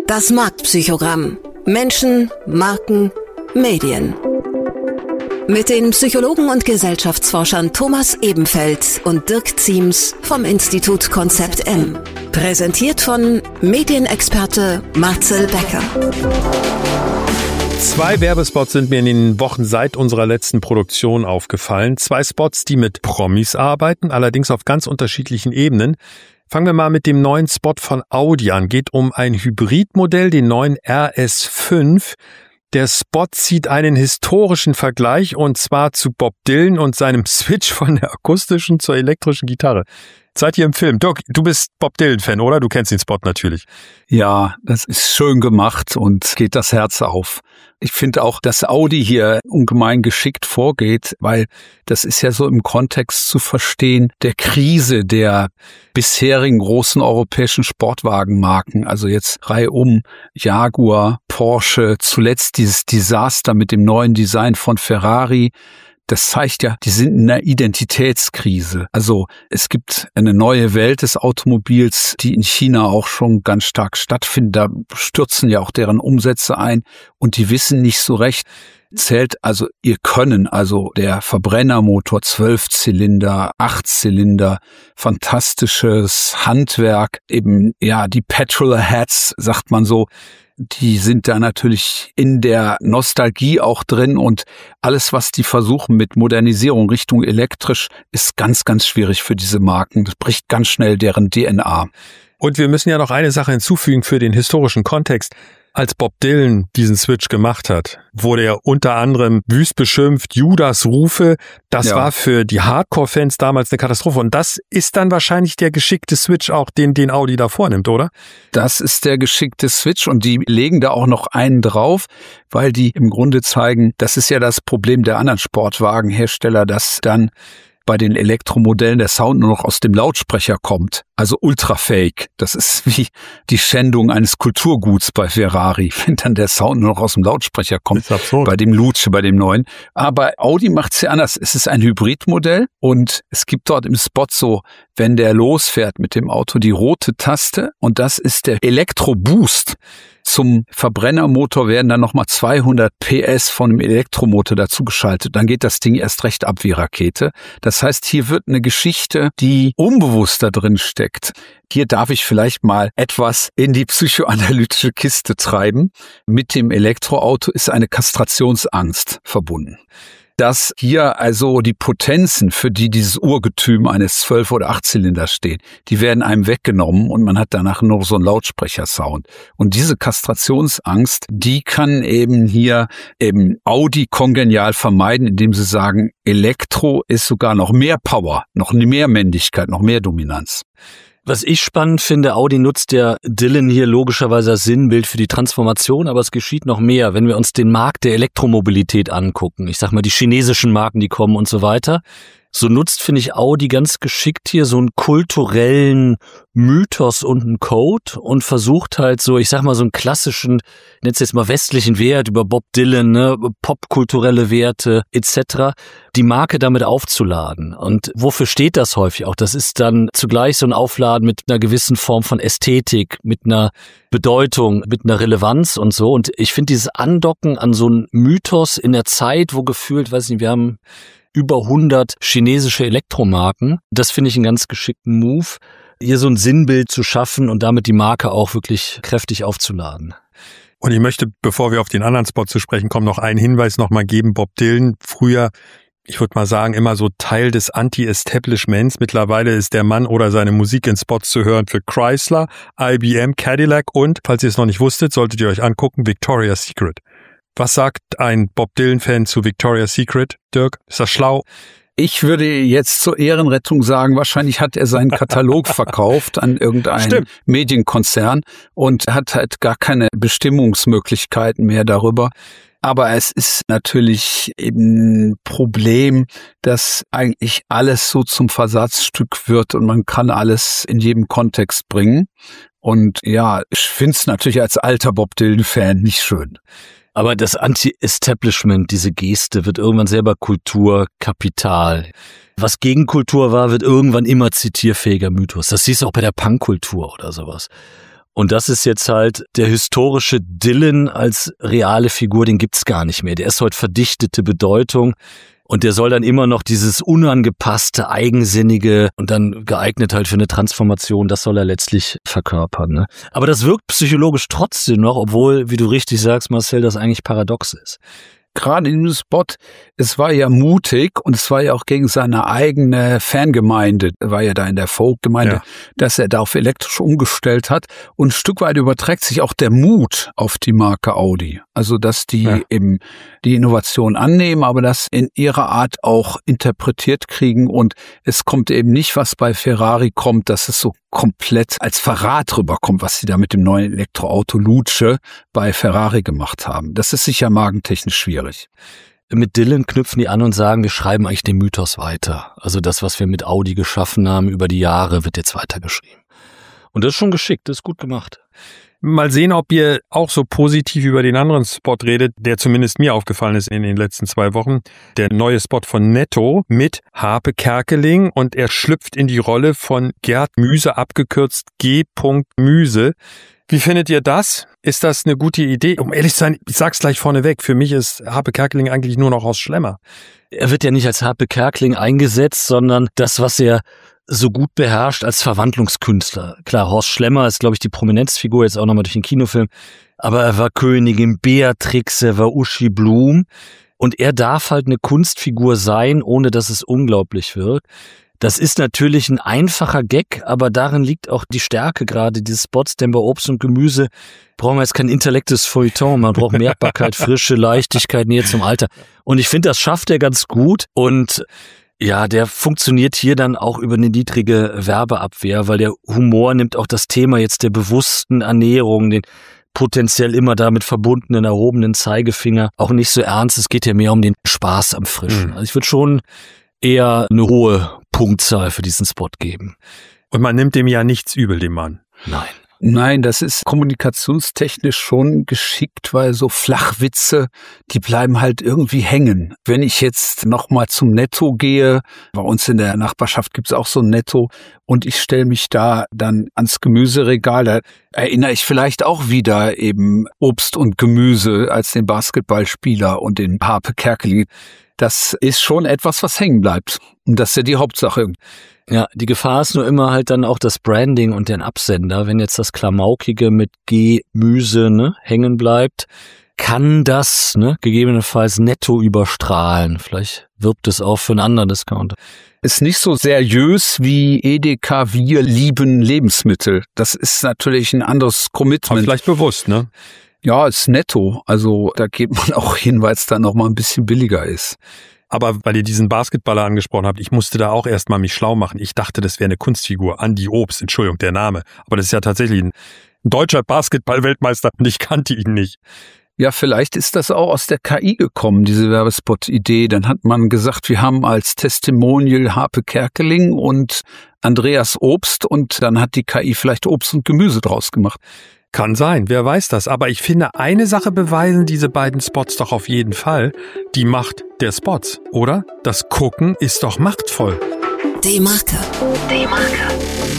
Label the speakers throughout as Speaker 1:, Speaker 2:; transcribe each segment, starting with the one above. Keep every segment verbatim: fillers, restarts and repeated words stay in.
Speaker 1: Das Marktpsychogramm. Menschen, Marken, Medien. Mit den Psychologen und Gesellschaftsforschern Thomas Ebenfeld und Dirk Ziems vom Institut Konzept M. Präsentiert von Medienexperte Marcel Becker.
Speaker 2: Zwei Werbespots sind mir in den Wochen seit unserer letzten Produktion aufgefallen. Zwei Spots, die mit Promis arbeiten, allerdings auf ganz unterschiedlichen Ebenen. Fangen wir mal mit dem neuen Spot von Audi an. Geht um ein Hybridmodell, den neuen R S fünf. Der Spot zieht einen historischen Vergleich, und zwar zu Bob Dylan und seinem Switch von der akustischen zur elektrischen Gitarre. Seid ihr im Film? Dirk, du bist Bob Dylan-Fan, oder? Du kennst den Spot natürlich.
Speaker 3: Ja, das ist schön gemacht und geht das Herz auf. Ich finde auch, dass Audi hier ungemein geschickt vorgeht, weil das ist ja so im Kontext zu verstehen der Krise der bisherigen großen europäischen Sportwagenmarken. Also jetzt reihum Jaguar, Porsche, zuletzt dieses Desaster mit dem neuen Design von Ferrari. Das zeigt ja, die sind in einer Identitätskrise. Also es gibt eine neue Welt des Automobils, die in China auch schon ganz stark stattfindet. Da stürzen ja auch deren Umsätze ein und die wissen nicht so recht, zählt also ihr Können, also der Verbrennermotor, Zwölfzylinder, Achtzylinder, fantastisches Handwerk, eben ja die Petrolheads, sagt man so. Die sind da natürlich in der Nostalgie auch drin, und alles, was die versuchen mit Modernisierung Richtung elektrisch, ist ganz, ganz schwierig für diese Marken. Das bricht ganz schnell deren D N A.
Speaker 2: Und wir müssen ja noch eine Sache hinzufügen für den historischen Kontext. Als Bob Dylan diesen Switch gemacht hat, wurde er unter anderem wüst beschimpft, Judas-Rufe. Das ja. war für die Hardcore-Fans damals eine Katastrophe. Und das ist dann wahrscheinlich der geschickte Switch auch, den, den Audi da vornimmt, oder?
Speaker 3: Das ist der geschickte Switch, und die legen da auch noch einen drauf, weil die im Grunde zeigen, das ist ja das Problem der anderen Sportwagenhersteller, dass dann bei den Elektromodellen der Sound nur noch aus dem Lautsprecher kommt. Also ultra-fake. Das ist wie die Schändung eines Kulturguts bei Ferrari, wenn dann der Sound nur noch aus dem Lautsprecher kommt. Bei dem Luce, bei dem neuen. Aber Audi macht's ja anders. Es ist ein Hybridmodell, und es gibt dort im Spot so, wenn der losfährt mit dem Auto, die rote Taste, und das ist der Elektro-Boost. Zum Verbrennermotor werden dann nochmal zweihundert P S von dem Elektromotor dazugeschaltet. Dann geht das Ding erst recht ab wie Rakete. Das heißt, hier wird eine Geschichte, die unbewusst da drin steckt. Hier darf ich vielleicht mal etwas in die psychoanalytische Kiste treiben. Mit dem Elektroauto ist eine Kastrationsangst verbunden. Dass hier also die Potenzen, für die dieses Urgetüm eines Zwölf- oder Achtzylinders steht, die werden einem weggenommen, und man hat danach nur so einen Lautsprechersound. Und diese Kastrationsangst, die kann eben hier eben Audi kongenial vermeiden, indem sie sagen, Elektro ist sogar noch mehr Power, noch mehr Männlichkeit, noch mehr Dominanz.
Speaker 4: Was ich spannend finde, Audi nutzt ja Dylan hier logischerweise als Sinnbild für die Transformation, aber es geschieht noch mehr, wenn wir uns den Markt der Elektromobilität angucken. Ich sag mal, die chinesischen Marken, die kommen und so weiter. So nutzt, finde ich, Audi ganz geschickt hier so einen kulturellen Mythos und einen Code und versucht halt so, ich sag mal, so einen klassischen, ich nenne es jetzt mal westlichen Wert über Bob Dylan, ne, popkulturelle Werte et cetera, die Marke damit aufzuladen. Und wofür steht das häufig auch? Das ist dann zugleich so ein Aufladen mit einer gewissen Form von Ästhetik, mit einer Bedeutung, mit einer Relevanz und so. Und ich finde dieses Andocken an so einen Mythos in der Zeit, wo gefühlt, weiß nicht, wir haben über hundert chinesische Elektromarken. Das finde ich einen ganz geschickten Move, hier so ein Sinnbild zu schaffen und damit die Marke auch wirklich kräftig aufzuladen.
Speaker 2: Und ich möchte, bevor wir auf den anderen Spot zu sprechen kommen, noch einen Hinweis noch mal geben. Bob Dylan, früher, ich würde mal sagen, immer so Teil des Anti-Establishments. Mittlerweile ist der Mann oder seine Musik in Spots zu hören für Chrysler, I B M, Cadillac und, falls ihr es noch nicht wusstet, solltet ihr euch angucken, Victoria's Secret. Was sagt ein Bob Dylan-Fan zu Victoria's Secret, Dirk? Ist das schlau?
Speaker 3: Ich würde jetzt zur Ehrenrettung sagen, wahrscheinlich hat er seinen Katalog verkauft an irgendeinen Stimmt. Medienkonzern und hat halt gar keine Bestimmungsmöglichkeiten mehr darüber. Aber es ist natürlich eben ein Problem, dass eigentlich alles so zum Versatzstück wird und man kann alles in jedem Kontext bringen. Und ja, ich finde es natürlich als alter Bob Dylan-Fan nicht schön.
Speaker 4: Aber das Anti-Establishment, diese Geste, wird irgendwann selber Kulturkapital. Was Gegenkultur war, wird irgendwann immer zitierfähiger Mythos. Das siehst du auch bei der Punkkultur oder sowas. Und das ist jetzt halt der historische Dylan als reale Figur, den gibt's gar nicht mehr. Der ist heute verdichtete Bedeutung. Und der soll dann immer noch dieses unangepasste, eigensinnige und dann geeignet halt für eine Transformation, das soll er letztlich verkörpern. Ne? Aber das wirkt psychologisch trotzdem noch, obwohl, wie du richtig sagst, Marcel, das eigentlich paradox ist.
Speaker 3: Gerade in dem Spot, es war ja mutig und es war ja auch gegen seine eigene Fangemeinde, war ja da in der Folk-Gemeinde, ja. dass er da auf elektrisch umgestellt hat. Und ein Stück weit überträgt sich auch der Mut auf die Marke Audi. Also, dass die ja. eben die Innovation annehmen, aber das in ihrer Art auch interpretiert kriegen. Und es kommt eben nicht, was bei Ferrari kommt, dass es so komplett als Verrat rüberkommt, was sie da mit dem neuen Elektroauto Luce bei Ferrari gemacht haben. Das ist sicher magentechnisch schwierig.
Speaker 4: Mit Dylan knüpfen die an und sagen, wir schreiben eigentlich den Mythos weiter. Also das, was wir mit Audi geschaffen haben über die Jahre, wird jetzt weitergeschrieben. Und das ist schon geschickt, das ist gut gemacht.
Speaker 2: Mal sehen, ob ihr auch so positiv über den anderen Spot redet, der zumindest mir aufgefallen ist in den letzten zwei Wochen. Der neue Spot von Netto mit Harpe Kerkeling und er schlüpft in die Rolle von Gerd Müse, abgekürzt G. Müse. Wie findet ihr das? Ist das eine gute Idee? Um ehrlich zu sein, ich sag's gleich vorneweg, für mich ist Harpe Kerkeling eigentlich nur noch Horst Schlemmer.
Speaker 4: Er wird ja nicht als Harpe Kerkeling eingesetzt, sondern das, was er so gut beherrscht als Verwandlungskünstler. Klar, Horst Schlemmer ist, glaube ich, die Prominenzfigur, jetzt auch nochmal durch den Kinofilm. Aber er war Königin Beatrix, er war Uschi Blum. Und er darf halt eine Kunstfigur sein, ohne dass es unglaublich wird. Das ist natürlich ein einfacher Gag, aber darin liegt auch die Stärke gerade dieses Spots, denn bei Obst und Gemüse brauchen wir jetzt kein intellektes Feuilleton, man braucht Mehrbarkeit, Frische, Leichtigkeit, Nähe zum Alter. Und ich finde, das schafft er ganz gut und ja, der funktioniert hier dann auch über eine niedrige Werbeabwehr, weil der Humor nimmt auch das Thema jetzt der bewussten Ernährung, den potenziell immer damit verbundenen erhobenen Zeigefinger auch nicht so ernst. Es geht ja mehr um den Spaß am Frischen. Also ich würde schon eher eine hohe Punktzahl für diesen Spot geben.
Speaker 2: Und man nimmt dem ja nichts übel, dem Mann.
Speaker 4: Nein.
Speaker 3: Nein, das ist kommunikationstechnisch schon geschickt, weil so Flachwitze, die bleiben halt irgendwie hängen. Wenn ich jetzt nochmal zum Netto gehe, bei uns in der Nachbarschaft gibt's auch so ein Netto und ich stelle mich da dann ans Gemüseregal, da erinnere ich vielleicht auch wieder eben Obst und Gemüse als den Basketballspieler und den Harpe Kerkeling. Das ist schon etwas, was hängen bleibt. Und das ist ja die Hauptsache.
Speaker 4: Ja, die Gefahr ist nur immer halt dann auch das Branding und den Absender. Wenn jetzt das Klamaukige mit Gemüse ne, hängen bleibt, kann das ne, gegebenenfalls netto überstrahlen. Vielleicht wirbt es auch für einen anderen Discounter.
Speaker 3: Ist nicht so seriös wie Edeka, wir lieben Lebensmittel. Das ist natürlich ein anderes Commitment.
Speaker 2: Aber vielleicht bewusst, ne?
Speaker 3: Ja, ist netto. Also da geht man auch hin, weil es dann noch mal ein bisschen billiger ist.
Speaker 2: Aber weil ihr diesen Basketballer angesprochen habt, ich musste da auch erstmal mich schlau machen. Ich dachte, das wäre eine Kunstfigur. Andi Obst, Entschuldigung, der Name. Aber das ist ja tatsächlich ein deutscher Basketball-Weltmeister und ich kannte ihn nicht.
Speaker 3: Ja, vielleicht ist das auch aus der K I gekommen, diese Werbespot-Idee. Dann hat man gesagt, wir haben als Testimonial Harpe Kerkeling und Andreas Obst und dann hat die K I vielleicht Obst und Gemüse draus gemacht.
Speaker 2: Kann sein, wer weiß das. Aber ich finde, eine Sache beweisen diese beiden Spots doch auf jeden Fall. Die Macht der Spots, oder? Das Gucken ist doch machtvoll.
Speaker 1: Die Marke. Die Marke.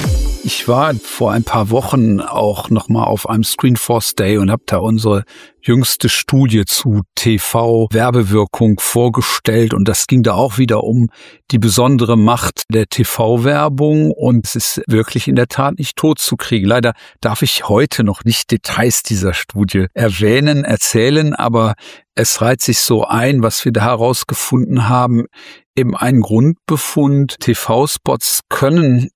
Speaker 3: Ich war vor ein paar Wochen auch nochmal auf einem Screenforce Day und habe da unsere jüngste Studie zu T V-Werbewirkung vorgestellt. Und das ging da auch wieder um die besondere Macht der T V-Werbung. Und es ist wirklich in der Tat nicht tot zu kriegen. Leider darf ich heute noch nicht Details dieser Studie erwähnen, erzählen, aber es reiht sich so ein, was wir da herausgefunden haben. Eben ein Grundbefund, T V-Spots können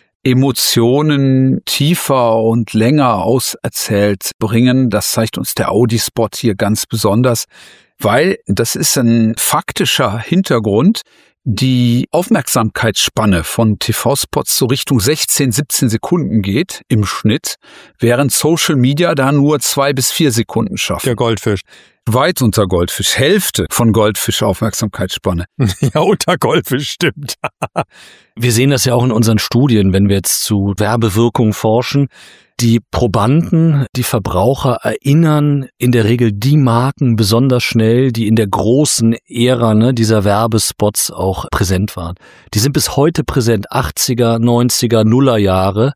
Speaker 3: Emotionen tiefer und länger auserzählt bringen. Das zeigt uns der Audi-Spot hier ganz besonders, weil das ist ein faktischer Hintergrund. Die Aufmerksamkeitsspanne von T V-Spots so Richtung sechzehn, siebzehn Sekunden geht im Schnitt, während Social Media da nur zwei bis vier Sekunden schafft.
Speaker 2: Der Goldfisch.
Speaker 3: Weit unter Goldfisch. Hälfte von Goldfisch Aufmerksamkeitsspanne.
Speaker 2: Ja, unter Goldfisch, stimmt.
Speaker 4: Wir sehen das ja auch in unseren Studien, wenn wir jetzt zu Werbewirkung forschen. Die Probanden, die Verbraucher erinnern in der Regel die Marken besonders schnell, die in der großen Ära ne, dieser Werbespots auch präsent waren. Die sind bis heute präsent, achtziger, neunziger, Nuller Jahre.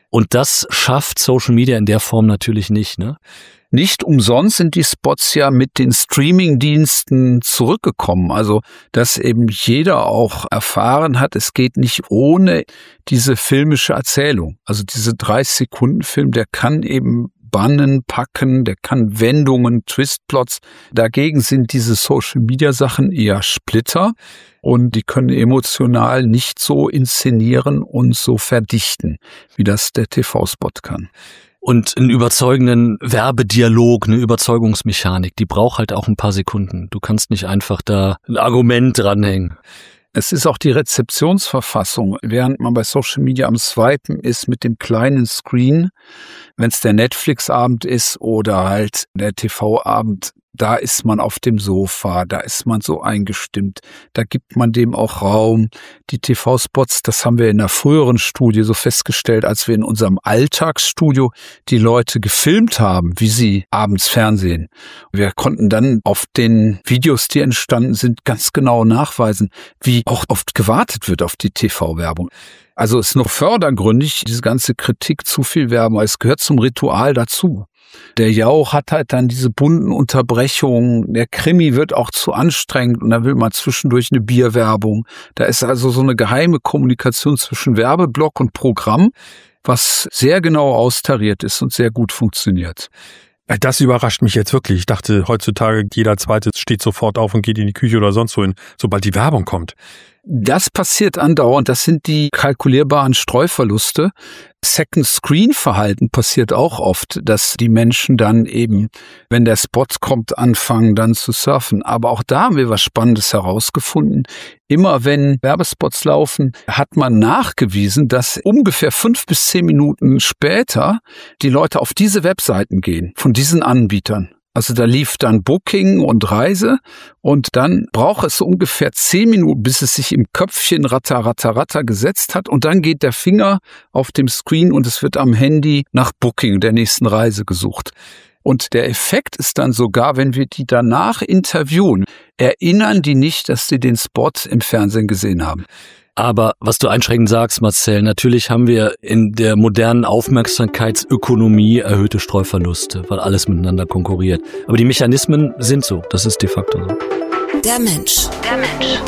Speaker 4: Und das schafft Social Media in der Form natürlich nicht, ne?
Speaker 3: Nicht umsonst sind die Spots ja mit den Streaming-Diensten zurückgekommen. Also, dass eben jeder auch erfahren hat, es geht nicht ohne diese filmische Erzählung. Also diese dreißig-Sekunden-Film, der kann eben bannen, packen, der kann Wendungen, Twistplots. Dagegen sind diese Social-Media-Sachen eher Splitter und die können emotional nicht so inszenieren und so verdichten, wie das der T V-Spot kann.
Speaker 4: Und einen überzeugenden Werbedialog, eine Überzeugungsmechanik, die braucht halt auch ein paar Sekunden. Du kannst nicht einfach da ein Argument dranhängen.
Speaker 3: Es ist auch die Rezeptionsverfassung. Während man bei Social Media am Swipen ist mit dem kleinen Screen, wenn es der Netflix-Abend ist oder halt der T V-Abend, da ist man auf dem Sofa, da ist man so eingestimmt, da gibt man dem auch Raum. Die T V-Spots, das haben wir in einer früheren Studie so festgestellt, als wir in unserem Alltagsstudio die Leute gefilmt haben, wie sie abends Fernsehen. Wir konnten dann auf den Videos, die entstanden sind, ganz genau nachweisen, wie auch oft gewartet wird auf die T V-Werbung. Also es ist nur fördergründig, diese ganze Kritik, zu viel Werbung, es gehört zum Ritual dazu. Der Jauch hat halt dann diese bunten Unterbrechungen, der Krimi wird auch zu anstrengend und dann will man zwischendurch eine Bierwerbung. Da ist also so eine geheime Kommunikation zwischen Werbeblock und Programm, was sehr genau austariert ist und sehr gut funktioniert.
Speaker 2: Das überrascht mich jetzt wirklich. Ich dachte, heutzutage jeder Zweite steht sofort auf und geht in die Küche oder sonst wohin, sobald die Werbung kommt.
Speaker 3: Das passiert andauernd. Das sind die kalkulierbaren Streuverluste. Second-Screen-Verhalten passiert auch oft, dass die Menschen dann eben, wenn der Spot kommt, anfangen dann zu surfen. Aber auch da haben wir was Spannendes herausgefunden. Immer wenn Werbespots laufen, hat man nachgewiesen, dass ungefähr fünf bis zehn Minuten später die Leute auf diese Webseiten gehen, von diesen Anbietern. Also da lief dann Booking und Reise und dann braucht es so ungefähr zehn Minuten, bis es sich im Köpfchen ratter, ratter, ratter gesetzt hat und dann geht der Finger auf dem Screen und es wird am Handy nach Booking, der nächsten Reise, gesucht. Und der Effekt ist dann sogar, wenn wir die danach interviewen, erinnern die nicht, dass sie den Spot im Fernsehen gesehen haben.
Speaker 4: Aber was du einschränkend sagst, Marcel, natürlich haben wir in der modernen Aufmerksamkeitsökonomie erhöhte Streuverluste, weil alles miteinander konkurriert. Aber die Mechanismen sind so, das ist de facto so.
Speaker 1: Der Mensch. Der Mensch.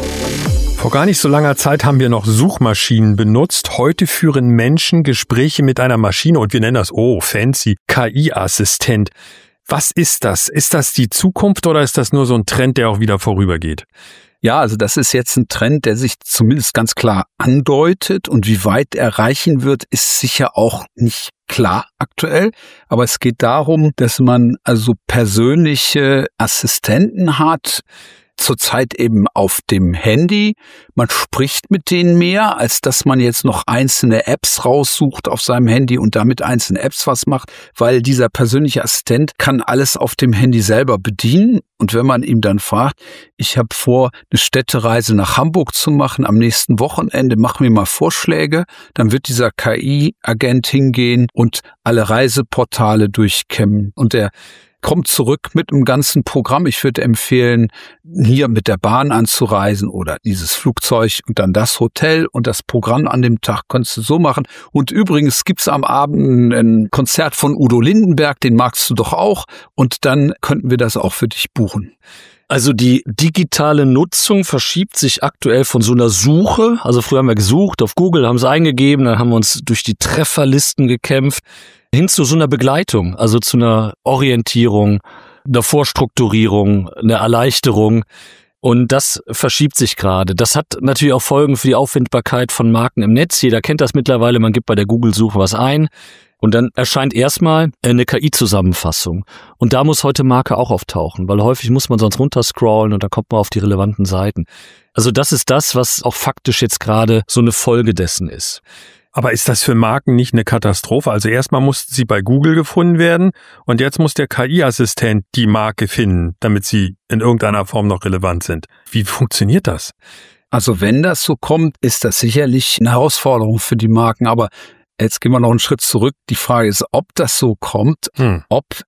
Speaker 2: Vor gar nicht so langer Zeit haben wir noch Suchmaschinen benutzt. Heute führen Menschen Gespräche mit einer Maschine und wir nennen das, oh, fancy, K I-Assistent. Was ist das? Ist das die Zukunft oder ist das nur so ein Trend, der auch wieder vorübergeht?
Speaker 3: Ja, also das ist jetzt ein Trend, der sich zumindest ganz klar andeutet und wie weit er reichen wird, ist sicher auch nicht klar aktuell. Aber es geht darum, dass man also persönliche Assistenten hat, zurzeit eben auf dem Handy. Man spricht mit denen mehr, als dass man jetzt noch einzelne Apps raussucht auf seinem Handy und damit einzelne Apps was macht, weil dieser persönliche Assistent kann alles auf dem Handy selber bedienen. Und wenn man ihm dann fragt, ich habe vor, eine Städtereise nach Hamburg zu machen am nächsten Wochenende, mach mir mal Vorschläge, dann wird dieser K I-Agent hingehen und alle Reiseportale durchkämmen. Und der kommt zurück mit einem ganzen Programm. Ich würde empfehlen, hier mit der Bahn anzureisen oder dieses Flugzeug und dann das Hotel und das Programm an dem Tag kannst du so machen. Und übrigens gibt's am Abend ein Konzert von Udo Lindenberg, den magst du doch auch. Und dann könnten wir das auch für dich buchen.
Speaker 4: Also die digitale Nutzung verschiebt sich aktuell von so einer Suche. Also früher haben wir gesucht auf Google, haben es eingegeben, dann haben wir uns durch die Trefferlisten gekämpft, hin zu so einer Begleitung, also zu einer Orientierung, einer Vorstrukturierung, einer Erleichterung. Und das verschiebt sich gerade. Das hat natürlich auch Folgen für die Auffindbarkeit von Marken im Netz. Jeder kennt das mittlerweile, man gibt bei der Google-Suche was ein und dann erscheint erstmal eine K I-Zusammenfassung. Und da muss heute Marke auch auftauchen, weil häufig muss man sonst runterscrollen und dann kommt man auf die relevanten Seiten. Also das ist das, was auch faktisch jetzt gerade so eine Folge dessen ist.
Speaker 2: Aber ist das für Marken nicht eine Katastrophe? Also erstmal mussten sie bei Google gefunden werden und jetzt muss der K I-Assistent die Marke finden, damit sie in irgendeiner Form noch relevant sind. Wie funktioniert das?
Speaker 3: Also wenn das so kommt, ist das sicherlich eine Herausforderung für die Marken. Aber jetzt gehen wir noch einen Schritt zurück. Die Frage ist, ob das so kommt, hm. ob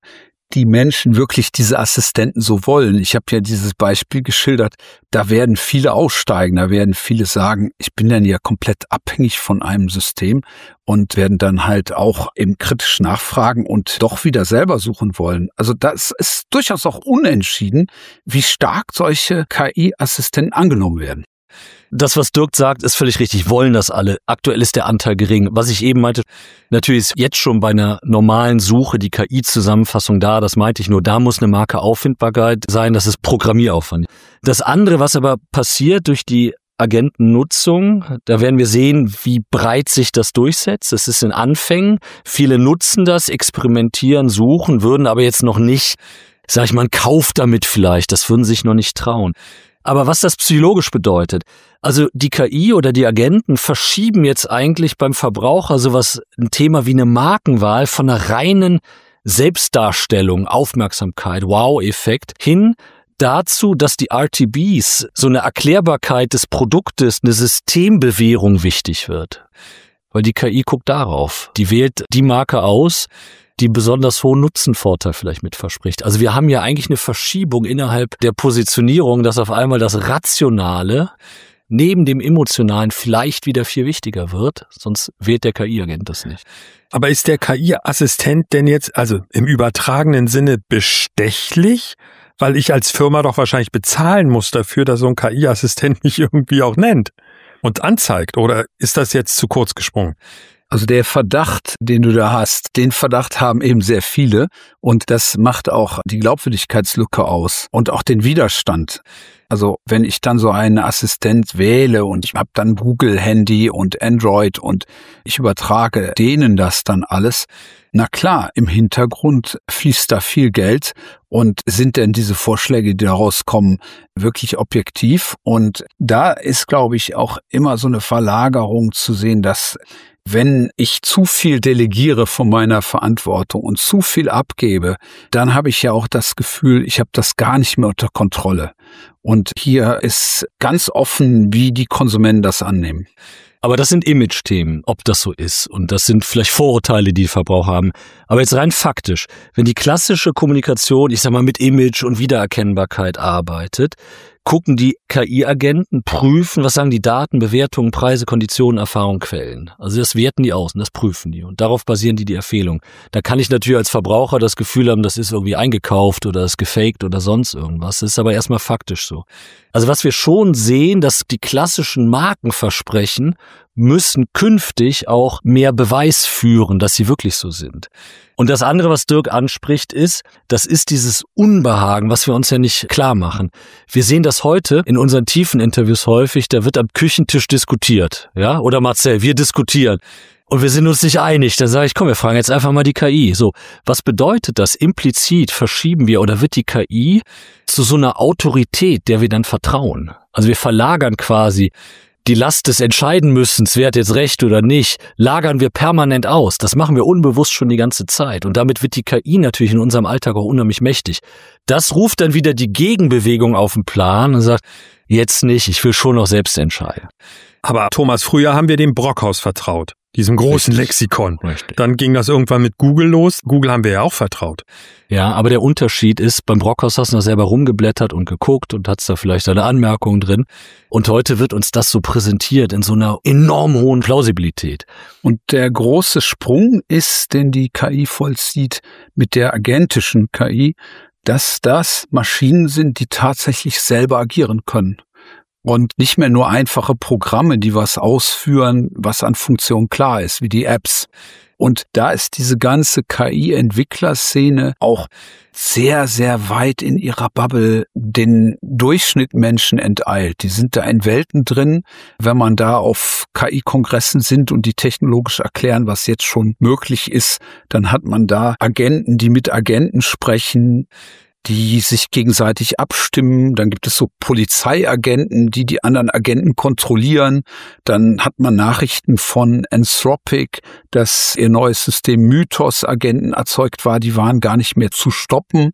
Speaker 3: die Menschen wirklich diese Assistenten so wollen. Ich habe ja dieses Beispiel geschildert, da werden viele aussteigen, da werden viele sagen, ich bin dann ja komplett abhängig von einem System und werden dann halt auch eben kritisch nachfragen und doch wieder selber suchen wollen. Also das ist durchaus auch unentschieden, wie stark solche K I-Assistenten angenommen werden.
Speaker 4: Das, was Dirk sagt, ist völlig richtig. Wollen das alle. Aktuell ist der Anteil gering. Was ich eben meinte, natürlich ist jetzt schon bei einer normalen Suche die K I-Zusammenfassung da. Das meinte ich nur. Da muss eine Marke Auffindbarkeit sein. Das ist Programmieraufwand. Das andere, was aber passiert durch die Agentennutzung, da werden wir sehen, wie breit sich das durchsetzt. Es ist in Anfängen. Viele nutzen das, experimentieren, suchen, würden aber jetzt noch nicht, sag ich mal, einen Kauf damit vielleicht. Das würden sich noch nicht trauen. Aber was das psychologisch bedeutet, also die K I oder die Agenten verschieben jetzt eigentlich beim Verbraucher sowas, ein Thema wie eine Markenwahl von einer reinen Selbstdarstellung, Aufmerksamkeit, Wow-Effekt hin dazu, dass die R T Bs, so eine Erklärbarkeit des Produktes, eine Systembewährung wichtig wird. Weil die K I guckt darauf. Die wählt die Marke aus, die besonders hohen Nutzenvorteil vielleicht mit verspricht. Also wir haben ja eigentlich eine Verschiebung innerhalb der Positionierung, dass auf einmal das Rationale neben dem Emotionalen vielleicht wieder viel wichtiger wird, sonst wählt der K I-Agent das nicht.
Speaker 2: Aber ist der K I-Assistent denn jetzt, also im übertragenen Sinne, bestechlich? Weil ich als Firma doch wahrscheinlich bezahlen muss dafür, dass so ein K I-Assistent mich irgendwie auch nennt und anzeigt. Oder ist das jetzt zu kurz gesprungen?
Speaker 3: Also der Verdacht, den du da hast, den Verdacht haben eben sehr viele und das macht auch die Glaubwürdigkeitslücke aus und auch den Widerstand. Also wenn ich dann so einen Assistent wähle und ich habe dann Google-Handy und Android und ich übertrage denen das dann alles, na klar, im Hintergrund fließt da viel Geld und sind denn diese Vorschläge, die daraus kommen, wirklich objektiv? Und da ist, glaube ich, auch immer so eine Verlagerung zu sehen, dass wenn ich zu viel delegiere von meiner Verantwortung und zu viel abgebe, dann habe ich ja auch das Gefühl, ich habe das gar nicht mehr unter Kontrolle. Und hier ist ganz offen, wie die Konsumenten das annehmen.
Speaker 4: Aber das sind Image-Themen, ob das so ist. Und das sind vielleicht Vorurteile, die die Verbraucher haben. Aber jetzt rein faktisch, wenn die klassische Kommunikation, ich sag mal, mit Image und Wiedererkennbarkeit arbeitet, gucken die K I-Agenten, prüfen, was sagen die Daten, Bewertungen, Preise, Konditionen, Erfahrung, Quellen. Also das werten die aus und das prüfen die. Und darauf basieren die die Empfehlung. Da kann ich natürlich als Verbraucher das Gefühl haben, das ist irgendwie eingekauft oder ist gefaked oder sonst irgendwas. Das ist aber erstmal faktisch so. Also was wir schon sehen, dass die klassischen Markenversprechen müssen künftig auch mehr Beweis führen, dass sie wirklich so sind. Und das andere, was Dirk anspricht, ist, das ist dieses Unbehagen, was wir uns ja nicht klar machen. Wir sehen das heute in unseren tiefen Interviews häufig, da wird am Küchentisch diskutiert, ja? Oder Marcel, wir diskutieren. Und wir sind uns nicht einig. Dann sage ich, komm, wir fragen jetzt einfach mal die K I. So, was bedeutet das? Implizit verschieben wir oder wird die K I zu so einer Autorität, der wir dann vertrauen? Also wir verlagern quasi die Last des Entscheiden-Müssens, wer hat jetzt recht oder nicht, lagern wir permanent aus. Das machen wir unbewusst schon die ganze Zeit. Und damit wird die K I natürlich in unserem Alltag auch unheimlich mächtig. Das ruft dann wieder die Gegenbewegung auf den Plan und sagt, jetzt nicht, ich will schon noch selbst entscheiden.
Speaker 2: Aber Thomas, früher haben wir dem Brockhaus vertraut, diesem großen
Speaker 4: Richtig.
Speaker 2: Lexikon.
Speaker 4: Richtig.
Speaker 2: Dann ging das irgendwann mit Google los. Google haben wir ja auch vertraut.
Speaker 4: Ja, aber der Unterschied ist, beim Brockhaus hast du noch selber rumgeblättert und geguckt und hast da vielleicht eine Anmerkung drin. Und heute wird uns das so präsentiert in so einer enorm hohen Plausibilität.
Speaker 3: Und der große Sprung ist, den die K I vollzieht mit der agentischen K I, dass das Maschinen sind, die tatsächlich selber agieren können. Und nicht mehr nur einfache Programme, die was ausführen, was an Funktion klar ist, wie die Apps. Und da ist diese ganze K I-Entwicklerszene auch sehr, sehr weit in ihrer Bubble den Durchschnittmenschen enteilt. Die sind da in Welten drin. Wenn man da auf K I-Kongressen sind und die technologisch erklären, was jetzt schon möglich ist, dann hat man da Agenten, die mit Agenten sprechen, die sich gegenseitig abstimmen. Dann gibt es so Polizeiagenten, die die anderen Agenten kontrollieren. Dann hat man Nachrichten von Anthropic, dass ihr neues System Mythos-Agenten erzeugt war. Die waren gar nicht mehr zu stoppen.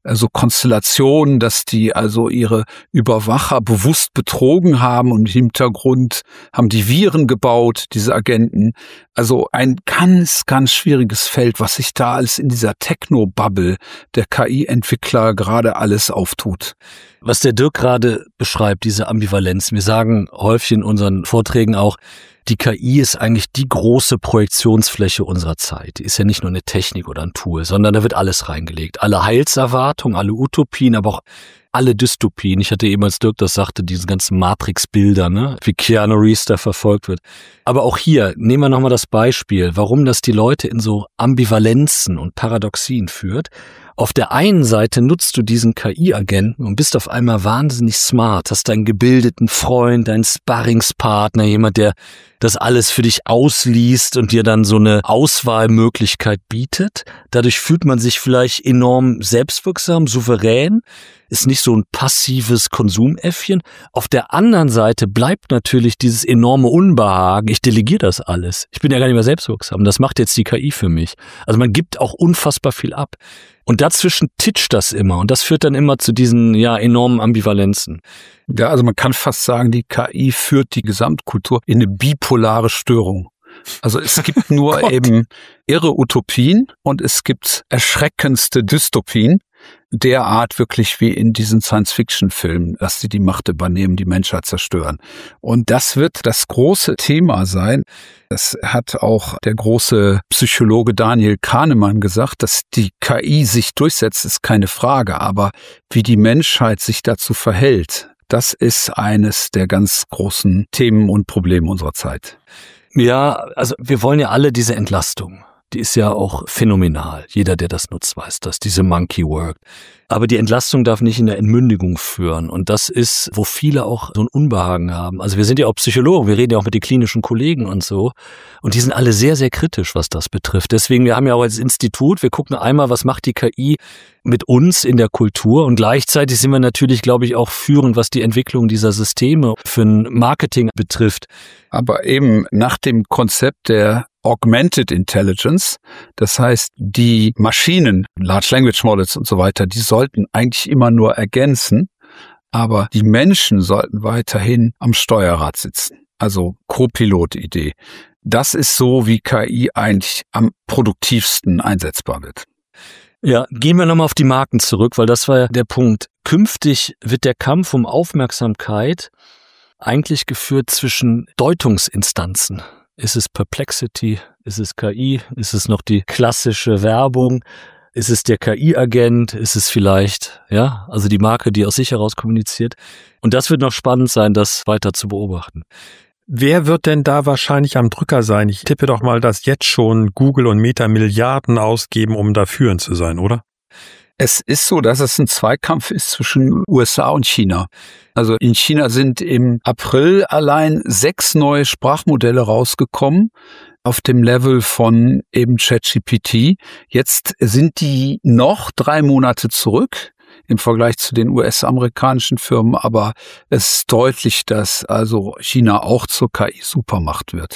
Speaker 3: also Konstellationen, dass die also ihre Überwacher bewusst betrogen haben und im Hintergrund haben die Viren gebaut, diese Agenten. Also ein ganz, ganz schwieriges Feld, was sich da alles in dieser Techno-Bubble der K I-Entwickler gerade alles auftut.
Speaker 4: Was der Dirk gerade beschreibt, diese Ambivalenz. Wir sagen häufig in unseren Vorträgen auch, die K I ist eigentlich die große Projektionsfläche unserer Zeit. Die ist ja nicht nur eine Technik oder ein Tool, sondern da wird alles reingelegt. Alle Heilserwartungen, alle Utopien, aber auch alle Dystopien. Ich hatte eben, als Dirk das sagte, diese ganzen Matrix-Bilder, ne, wie Keanu Reeves da verfolgt wird. Aber auch hier, nehmen wir nochmal das Beispiel, warum das die Leute in so Ambivalenzen und Paradoxien führt. Auf der einen Seite nutzt du diesen K I-Agenten und bist auf einmal wahnsinnig smart, hast deinen gebildeten Freund, deinen Sparringspartner, jemand, der das alles für dich ausliest und dir dann so eine Auswahlmöglichkeit bietet. Dadurch fühlt man sich vielleicht enorm selbstwirksam, souverän, ist nicht so ein passives Konsumäffchen. Auf der anderen Seite bleibt natürlich dieses enorme Unbehagen. Ich delegiere das alles. Ich bin ja gar nicht mehr selbstwirksam. Das macht jetzt die K I für mich. Also man gibt auch unfassbar viel ab. Und dazwischen titscht das immer. Und das führt dann immer zu diesen, ja, enormen Ambivalenzen.
Speaker 3: Ja, also man kann fast sagen, die K I führt die Gesamtkultur in eine bipolare Störung. Also es gibt nur eben irre Utopien und es gibt erschreckendste Dystopien, derart wirklich wie in diesen Science-Fiction-Filmen, dass sie die Macht übernehmen, die Menschheit zerstören. Und das wird das große Thema sein. Das hat auch der große Psychologe Daniel Kahnemann gesagt, dass die K I sich durchsetzt, ist keine Frage. Aber wie die Menschheit sich dazu verhält, das ist eines der ganz großen Themen und Probleme unserer Zeit.
Speaker 4: Ja, also wir wollen ja alle diese Entlastung. Die ist ja auch phänomenal. Jeder, der das nutzt, weiß das, diese Monkey Work. Aber die Entlastung darf nicht in der Entmündigung führen. Und das ist, wo viele auch so ein Unbehagen haben. Also wir sind ja auch Psychologen, wir reden ja auch mit den klinischen Kollegen und so. Und die sind alle sehr, sehr kritisch, was das betrifft. Deswegen, wir haben ja auch als Institut, wir gucken einmal, was macht die K I mit uns in der Kultur. Und gleichzeitig sind wir natürlich, glaube ich, auch führend, was die Entwicklung dieser Systeme für ein Marketing betrifft.
Speaker 3: Aber eben nach dem Konzept der Augmented Intelligence, das heißt, die Maschinen, Large Language Models und so weiter, die sollten eigentlich immer nur ergänzen, aber die Menschen sollten weiterhin am Steuerrad sitzen. Also Co-Pilot-Idee. Das ist so, wie K I eigentlich am produktivsten einsetzbar wird.
Speaker 4: Ja, gehen wir nochmal auf die Marken zurück, weil das war ja der Punkt. Künftig wird der Kampf um Aufmerksamkeit eigentlich geführt zwischen Deutungsinstanzen. Ist es Perplexity? Ist es K I? Ist es noch die klassische Werbung? Ist es der K I-Agent? Ist es vielleicht, ja, also die Marke, die aus sich heraus kommuniziert? Und das wird noch spannend sein, das weiter zu beobachten.
Speaker 2: Wer wird denn da wahrscheinlich am Drücker sein? Ich tippe doch mal, dass jetzt schon Google und Meta Milliarden ausgeben, um da führend zu sein, oder?
Speaker 3: Es ist so, dass es ein Zweikampf ist zwischen U S A und China. Also in China sind im April allein sechs neue Sprachmodelle rausgekommen auf dem Level von eben ChatGPT. Jetzt sind die noch drei Monate zurück im Vergleich zu den U S-amerikanischen Firmen, aber es ist deutlich, dass also China auch zur K I-Supermacht wird.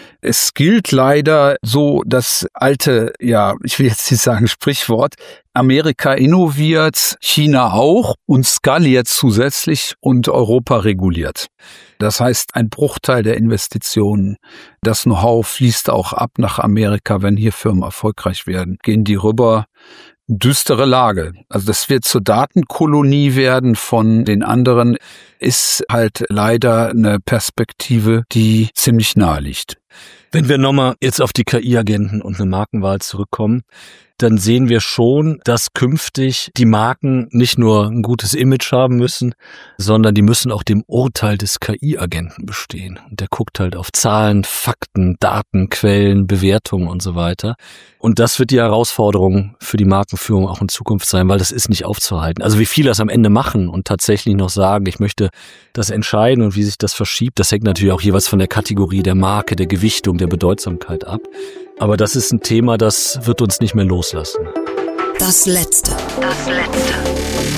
Speaker 3: Es gilt leider so das alte, ja, ich will jetzt nicht sagen Sprichwort, Amerika innoviert, China auch und skaliert zusätzlich und Europa reguliert. Das heißt, ein Bruchteil der Investitionen, das Know-how fließt auch ab nach Amerika. Wenn hier Firmen erfolgreich werden, gehen die rüber. Düstere Lage. Also das wird zur Datenkolonie werden von den anderen, ist halt leider eine Perspektive, die ziemlich nahe liegt.
Speaker 4: Wenn wir nochmal jetzt auf die K I-Agenten und eine Markenwahl zurückkommen, dann sehen wir schon, dass künftig die Marken nicht nur ein gutes Image haben müssen, sondern die müssen auch dem Urteil des K I-Agenten bestehen. Und der guckt halt auf Zahlen, Fakten, Daten, Quellen, Bewertungen und so weiter. Und das wird die Herausforderung für die Markenführung auch in Zukunft sein, weil das ist nicht aufzuhalten. Also wie viele das am Ende machen und tatsächlich noch sagen, ich möchte das entscheiden und wie sich das verschiebt, das hängt natürlich auch jeweils von der Kategorie der Marke, der Gewichtung, der Bedeutsamkeit ab. Aber das ist ein Thema, das wird uns nicht mehr loslassen.
Speaker 1: Das Letzte. Das Letzte.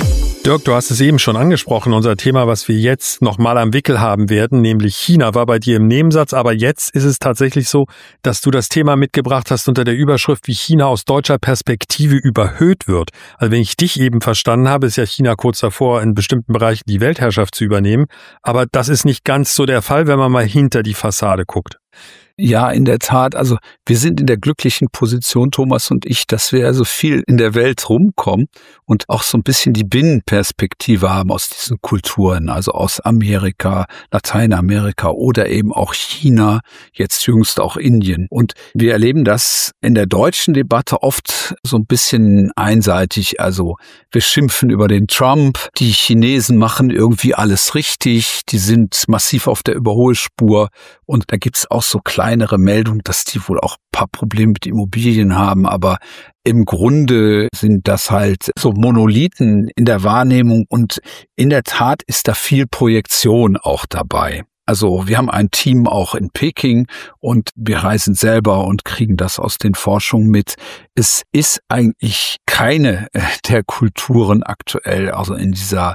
Speaker 2: Dirk, du hast es eben schon angesprochen, unser Thema, was wir jetzt nochmal am Wickel haben werden, nämlich China, war bei dir im Nebensatz, aber jetzt ist es tatsächlich so, dass du das Thema mitgebracht hast unter der Überschrift, wie China aus deutscher Perspektive überhöht wird. Also wenn ich dich eben verstanden habe, ist ja China kurz davor, in bestimmten Bereichen die Weltherrschaft zu übernehmen, aber das ist nicht ganz so der Fall, wenn man mal hinter die Fassade guckt.
Speaker 3: Ja, in der Tat. Also wir sind in der glücklichen Position, Thomas und ich, dass wir also viel in der Welt rumkommen und auch so ein bisschen die Binnenperspektive haben aus diesen Kulturen, also aus Amerika, Lateinamerika oder eben auch China, jetzt jüngst auch Indien. Und wir erleben das in der deutschen Debatte oft so ein bisschen einseitig. Also wir schimpfen über den Trump, die Chinesen machen irgendwie alles richtig, die sind massiv auf der Überholspur und da gibt's auch so kleinere Meldungen, dass die wohl auch ein paar Probleme mit Immobilien haben, aber im Grunde sind das halt so Monolithen in der Wahrnehmung und in der Tat ist da viel Projektion auch dabei. Also wir haben ein Team auch in Peking und wir reisen selber und kriegen das aus den Forschungen mit. Es ist eigentlich keine der Kulturen aktuell, also in dieser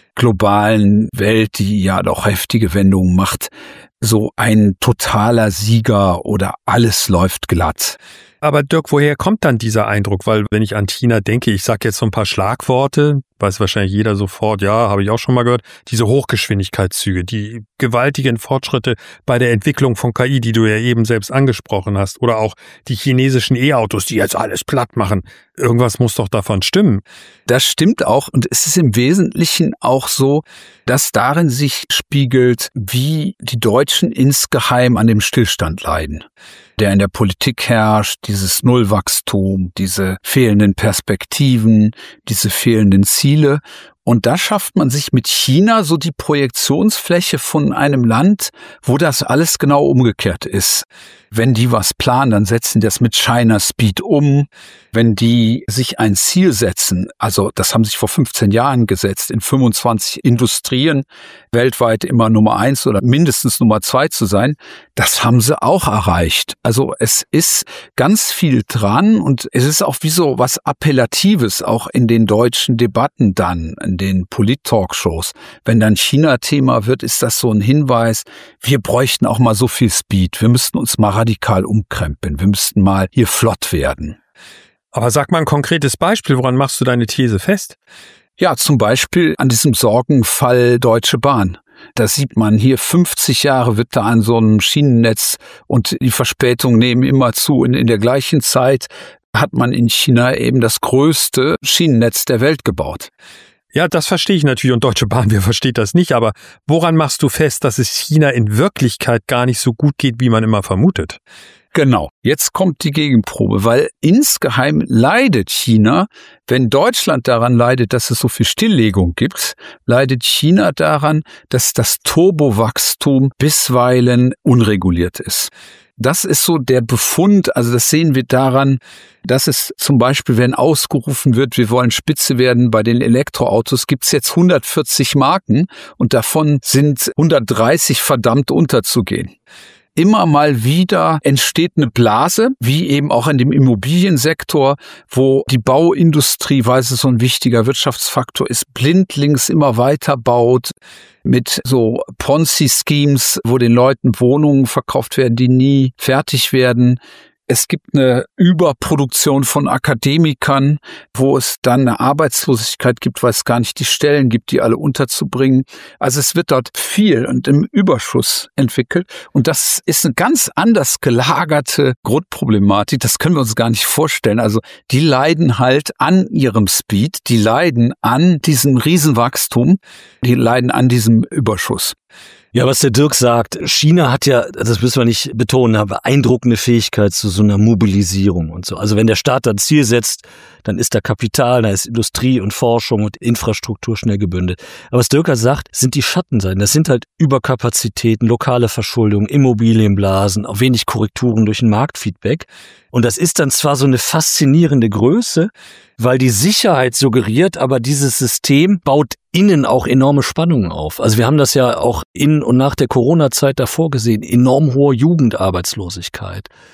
Speaker 3: globalen Welt, die ja doch heftige Wendungen macht, so ein totaler Sieger oder alles läuft glatt.
Speaker 2: Aber Dirk, woher kommt dann dieser Eindruck? Weil wenn ich an China denke, ich sage jetzt so ein paar Schlagworte, weiß wahrscheinlich jeder sofort, ja, habe ich auch schon mal gehört, diese Hochgeschwindigkeitszüge, die gewaltigen Fortschritte bei der Entwicklung von K I, die du ja eben selbst angesprochen hast, oder auch die chinesischen E-Autos, die jetzt alles platt machen. Irgendwas muss doch davon stimmen.
Speaker 3: Das stimmt auch und es ist im Wesentlichen auch so, dass darin sich spiegelt, wie die Deutschen insgeheim an dem Stillstand leiden, der in der Politik herrscht, dieses Nullwachstum, diese fehlenden Perspektiven, diese fehlenden Ziele. Und da schafft man sich mit China so die Projektionsfläche von einem Land, wo das alles genau umgekehrt ist. Wenn die was planen, dann setzen die das mit China Speed um. Wenn die sich ein Ziel setzen, also das haben sich vor fünfzehn Jahren gesetzt, in fünfundzwanzig Industrien weltweit immer Nummer eins oder mindestens Nummer zwei zu sein, das haben sie auch erreicht. Also es ist ganz viel dran und es ist auch wie so was Appellatives, auch in den deutschen Debatten dann, in den Polit-Talkshows. Wenn dann China Thema wird, ist das so ein Hinweis, wir bräuchten auch mal so viel Speed, wir müssten uns mal radikal umkrempeln, wir müssten mal hier flott werden.
Speaker 2: Aber sag mal ein konkretes Beispiel, woran machst du deine These fest?
Speaker 3: Ja, zum Beispiel an diesem Sorgenfall Deutsche Bahn. Da sieht man hier, fünfzig Jahre wird da an so einem Schienennetz und die Verspätungen nehmen immer zu. Und in der gleichen Zeit hat man in China eben das größte Schienennetz der Welt gebaut.
Speaker 2: Ja, das verstehe ich natürlich und Deutsche Bahn, wer versteht das nicht, aber woran machst du fest, dass es China in Wirklichkeit gar nicht so gut geht, wie man immer vermutet?
Speaker 3: Genau, jetzt kommt die Gegenprobe, weil insgeheim leidet China, wenn Deutschland daran leidet, dass es so viel Stilllegung gibt, leidet China daran, dass das Turbowachstum bisweilen unreguliert ist. Das ist so der Befund, also das sehen wir daran, dass es zum Beispiel, wenn ausgerufen wird, wir wollen Spitze werden bei den Elektroautos, gibt es jetzt hundertvierzig Marken und davon sind hundertdreißig verdammt unterzugehen. Immer mal wieder entsteht eine Blase, wie eben auch in dem Immobiliensektor, wo die Bauindustrie, weil es so ein wichtiger Wirtschaftsfaktor ist, blindlings immer weiter baut, mit so Ponzi-Schemes, wo den Leuten Wohnungen verkauft werden, die nie fertig werden. Es gibt eine Überproduktion von Akademikern, wo es dann eine Arbeitslosigkeit gibt, weil es gar nicht die Stellen gibt, die alle unterzubringen. Also es wird dort viel und im Überschuss entwickelt. Und das ist eine ganz anders gelagerte Grundproblematik. Das können wir uns gar nicht vorstellen. Also die leiden halt an ihrem Speed, die leiden an diesem Riesenwachstum, die leiden an diesem Überschuss.
Speaker 4: Ja, was der Dirk sagt, China hat ja, das müssen wir nicht betonen, eine beeindruckende Fähigkeit zu so einer Mobilisierung und so. Also wenn der Staat da ein Ziel setzt, dann ist da Kapital, da ist Industrie und Forschung und Infrastruktur schnell gebündelt. Aber was Dirk sagt, sind die Schattenseiten. Das sind halt Überkapazitäten, lokale Verschuldung, Immobilienblasen, auch wenig Korrekturen durch ein Marktfeedback. Und das ist dann zwar so eine faszinierende Größe, weil die Sicherheit suggeriert, aber dieses System baut innen auch enorme Spannungen auf. Also wir haben das ja auch in und nach der Corona-Zeit davor gesehen, enorm hohe Jugendarbeitslosigkeit.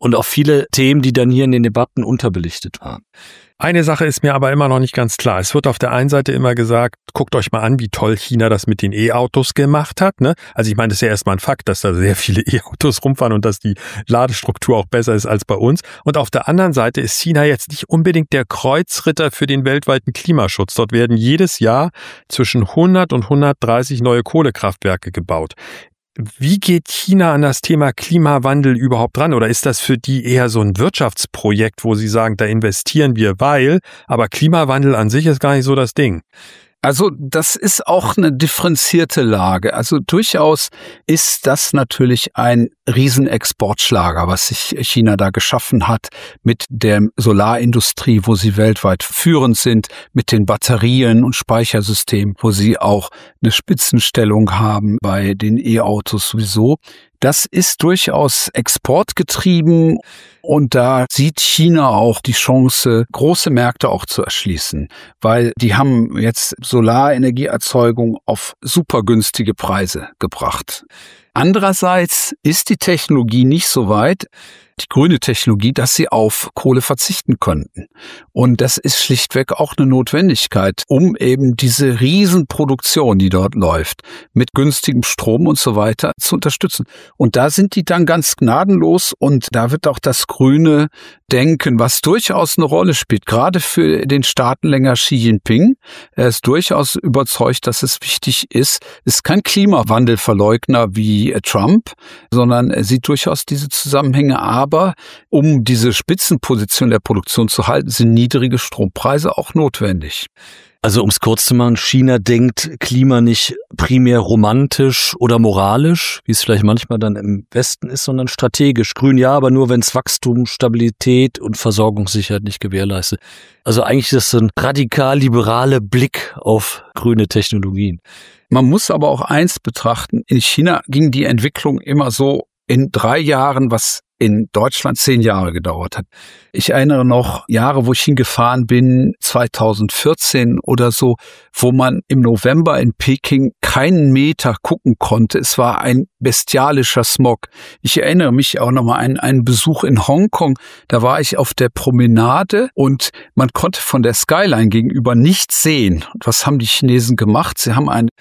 Speaker 4: und auch viele Themen, die dann hier in den Debatten unterbelichtet waren.
Speaker 2: Eine Sache ist mir aber immer noch nicht ganz klar. Es wird auf der einen Seite immer gesagt, guckt euch mal an, wie toll China das mit den E-Autos gemacht hat, ne? Also ich meine, das ist ja erstmal ein Fakt, dass da sehr viele E-Autos rumfahren und dass die Ladestruktur auch besser ist als bei uns. Und auf der anderen Seite ist China jetzt nicht unbedingt der Kreuzritter für den weltweiten Klimaschutz. Dort werden jedes Jahr zwischen hundert und hundertdreißig neue Kohlekraftwerke gebaut. Wie geht China an das Thema Klimawandel überhaupt ran? Oder ist das für die eher so ein Wirtschaftsprojekt, wo sie sagen, da investieren wir, weil, aber Klimawandel an sich ist gar nicht so das Ding?
Speaker 3: Also das ist auch eine differenzierte Lage. Also durchaus ist das natürlich ein Riesenexportschlager, was sich China da geschaffen hat mit der Solarindustrie, wo sie weltweit führend sind, mit den Batterien und Speichersystemen, wo sie auch eine Spitzenstellung haben bei den E-Autos sowieso. Das ist durchaus exportgetrieben und da sieht China auch die Chance, große Märkte auch zu erschließen, weil die haben jetzt Solarenergieerzeugung auf super günstige Preise gebracht. Andererseits ist die Technologie nicht so weit, die grüne Technologie, dass sie auf Kohle verzichten könnten. Und das ist schlichtweg auch eine Notwendigkeit, um eben diese Riesenproduktion, die dort läuft, mit günstigem Strom und so weiter zu unterstützen. Und da sind die dann ganz gnadenlos und da wird auch das grüne Denken, was durchaus eine Rolle spielt, gerade für den Staatenlenker Xi Jinping. Er ist durchaus überzeugt, dass es wichtig ist, ist kein Klimawandelverleugner wie Trump, sondern er sieht durchaus diese Zusammenhänge. Aber um diese Spitzenposition der Produktion zu halten, sind niedrige Strompreise auch notwendig.
Speaker 4: Also um es kurz zu machen, China denkt Klima nicht primär romantisch oder moralisch, wie es vielleicht manchmal dann im Westen ist, sondern strategisch. Grün ja, aber nur wenn es Wachstum, Stabilität und Versorgungssicherheit nicht gewährleistet. Also eigentlich ist das ein radikal-liberaler Blick auf grüne Technologien.
Speaker 3: Man muss aber auch eins betrachten, in China ging die Entwicklung immer so in drei Jahren, was in Deutschland zehn Jahre gedauert hat. Ich erinnere noch Jahre, wo ich hingefahren bin, zweitausendvierzehn oder so, wo man im November in Peking keinen Meter gucken konnte. Es war ein bestialischer Smog. Ich erinnere mich auch noch mal an einen Besuch in Hongkong. Da war ich auf der Promenade und man konnte von der Skyline gegenüber nichts sehen. Und was haben die Chinesen gemacht? Sie haben ein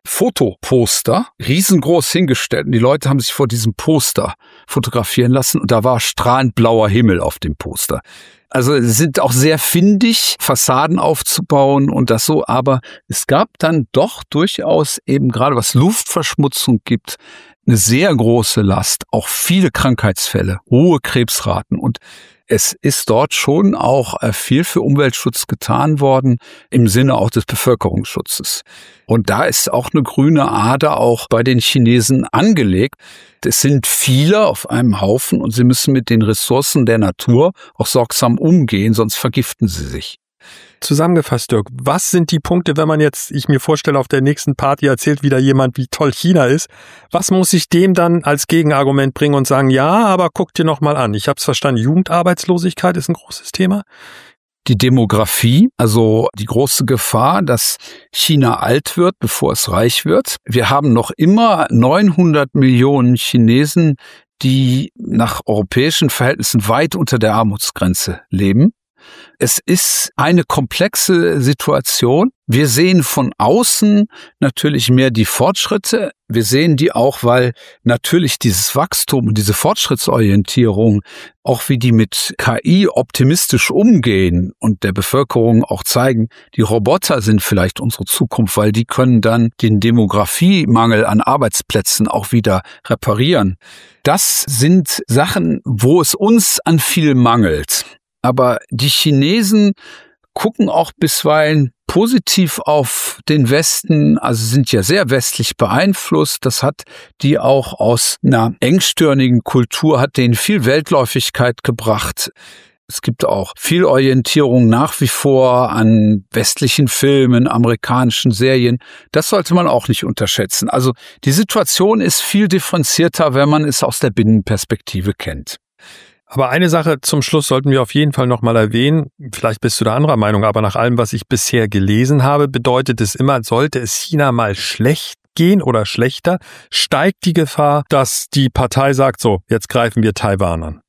Speaker 3: Fotoposter riesengroß hingestellt und die Leute haben sich vor diesem Poster fotografieren lassen und da war strahlend blauer Himmel auf dem Poster. Also sie sind auch sehr findig, Fassaden aufzubauen und das so, aber es gab dann doch durchaus eben gerade was Luftverschmutzung gibt, eine sehr große Last, auch viele Krankheitsfälle, hohe Krebsraten und es ist dort schon auch viel für Umweltschutz getan worden, im Sinne auch des Bevölkerungsschutzes. Und da ist auch eine grüne Ader auch bei den Chinesen angelegt. Es sind viele auf einem Haufen und sie müssen mit den Ressourcen der Natur auch sorgsam umgehen, sonst vergiften sie sich.
Speaker 2: Zusammengefasst, Dirk, was sind die Punkte, wenn man jetzt, ich mir vorstelle, auf der nächsten Party erzählt wieder jemand, wie toll China ist, was muss ich dem dann als Gegenargument bringen und sagen, ja, aber guck dir noch mal an. Ich habe es verstanden, Jugendarbeitslosigkeit ist ein großes Thema.
Speaker 3: Die Demografie, also die große Gefahr, dass China alt wird, bevor es reich wird. Wir haben noch immer neunhundert Millionen Chinesen, die nach europäischen Verhältnissen weit unter der Armutsgrenze leben. Es ist eine komplexe Situation. Wir sehen von außen natürlich mehr die Fortschritte. Wir sehen die auch, weil natürlich dieses Wachstum und diese Fortschrittsorientierung, auch wie die mit K I optimistisch umgehen und der Bevölkerung auch zeigen, die Roboter sind vielleicht unsere Zukunft, weil die können dann den Demografiemangel an Arbeitsplätzen auch wieder reparieren. Das sind Sachen, wo es uns an viel mangelt. Aber die Chinesen gucken auch bisweilen positiv auf den Westen, also sind ja sehr westlich beeinflusst. Das hat die auch aus einer engstirnigen Kultur, hat denen viel Weltläufigkeit gebracht. Es gibt auch viel Orientierung nach wie vor an westlichen Filmen, amerikanischen Serien. Das sollte man auch nicht unterschätzen. Also die Situation ist viel differenzierter, wenn man es aus der Binnenperspektive kennt.
Speaker 2: Aber eine Sache zum Schluss sollten wir auf jeden Fall noch mal erwähnen. Vielleicht bist du da anderer Meinung, aber nach allem, was ich bisher gelesen habe, bedeutet es immer, sollte es China mal schlecht gehen oder schlechter, steigt die Gefahr, dass die Partei sagt, so, jetzt greifen wir Taiwan an.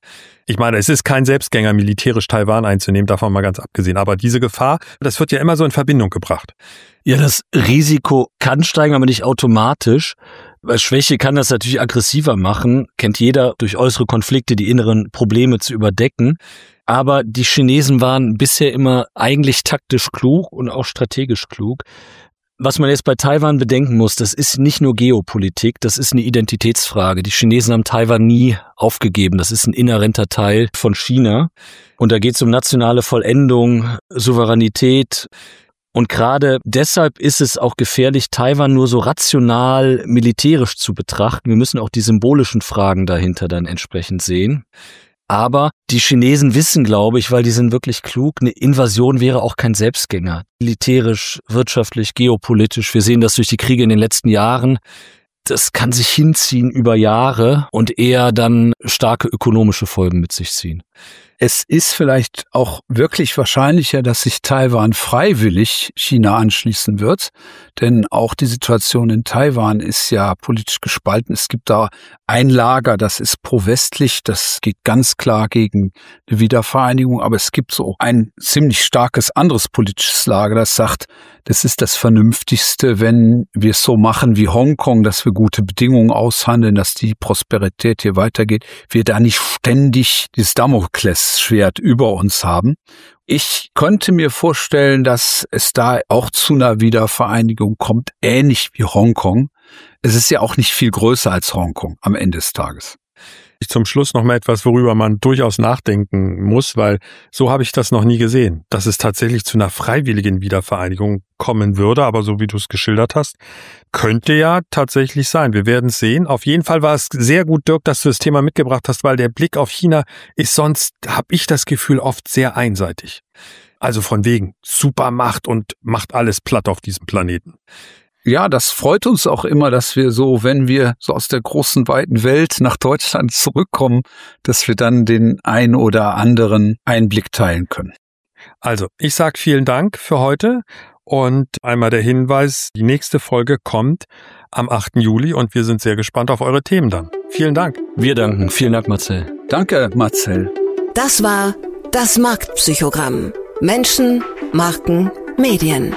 Speaker 2: Ich meine, es ist kein Selbstgänger, militärisch Taiwan einzunehmen, davon mal ganz abgesehen. Aber diese Gefahr, das wird ja immer so in Verbindung gebracht.
Speaker 4: Ja, das Risiko kann steigen, aber nicht automatisch. Bei Schwäche kann das natürlich aggressiver machen. Kennt jeder, durch äußere Konflikte die inneren Probleme zu überdecken. Aber die Chinesen waren bisher immer eigentlich taktisch klug und auch strategisch klug. Was man jetzt bei Taiwan bedenken muss, das ist nicht nur Geopolitik, das ist eine Identitätsfrage. Die Chinesen haben Taiwan nie aufgegeben. Das ist ein inhärenter Teil von China. Und da geht es um nationale Vollendung, Souveränität. Und gerade deshalb ist es auch gefährlich, Taiwan nur so rational militärisch zu betrachten. Wir müssen auch die symbolischen Fragen dahinter dann entsprechend sehen. Aber die Chinesen wissen, glaube ich, weil die sind wirklich klug, eine Invasion wäre auch kein Selbstgänger. Militärisch, wirtschaftlich, geopolitisch. Wir sehen das durch die Kriege in den letzten Jahren. Das kann sich hinziehen über Jahre und eher dann starke ökonomische Folgen mit sich ziehen.
Speaker 3: Es ist vielleicht auch wirklich wahrscheinlicher, dass sich Taiwan freiwillig China anschließen wird, denn auch die Situation in Taiwan ist ja politisch gespalten. Es gibt da ein Lager, das ist pro-westlich, das geht ganz klar gegen eine Wiedervereinigung, aber es gibt so ein ziemlich starkes anderes politisches Lager, das sagt, das ist das Vernünftigste, wenn wir es so machen wie Hongkong, dass wir gute Bedingungen aushandeln, dass die Prosperität hier weitergeht, wir da nicht ständig dieses Damoklesschwert über uns haben. Ich könnte mir vorstellen, dass es da auch zu einer Wiedervereinigung kommt, ähnlich wie Hongkong. Es ist ja auch nicht viel größer als Hongkong am Ende des Tages.
Speaker 2: Zum Schluss noch mal etwas, worüber man durchaus nachdenken muss, weil so habe ich das noch nie gesehen, dass es tatsächlich zu einer freiwilligen Wiedervereinigung kommen würde, aber so wie du es geschildert hast, könnte ja tatsächlich sein. Wir werden es sehen. Auf jeden Fall war es sehr gut, Dirk, dass du das Thema mitgebracht hast, weil der Blick auf China ist sonst, habe ich das Gefühl, oft sehr einseitig. Also von wegen Supermacht und macht alles platt auf diesem Planeten.
Speaker 3: Ja, das freut uns auch immer, dass wir so, wenn wir so aus der großen, weiten Welt nach Deutschland zurückkommen, dass wir dann den ein oder anderen Einblick teilen können.
Speaker 2: Also, ich sage vielen Dank für heute und einmal der Hinweis, die nächste Folge kommt am achten Juli und wir sind sehr gespannt auf eure Themen dann. Vielen Dank.
Speaker 4: Wir danken. Vielen Dank, Marcel.
Speaker 3: Danke, Marcel.
Speaker 1: Das war das Marktpsychogramm. Menschen, Marken, Medien.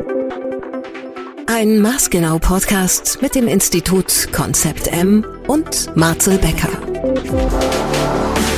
Speaker 1: Ein Maßgenau-Podcast mit dem Institut Konzept M und Marcel Becker.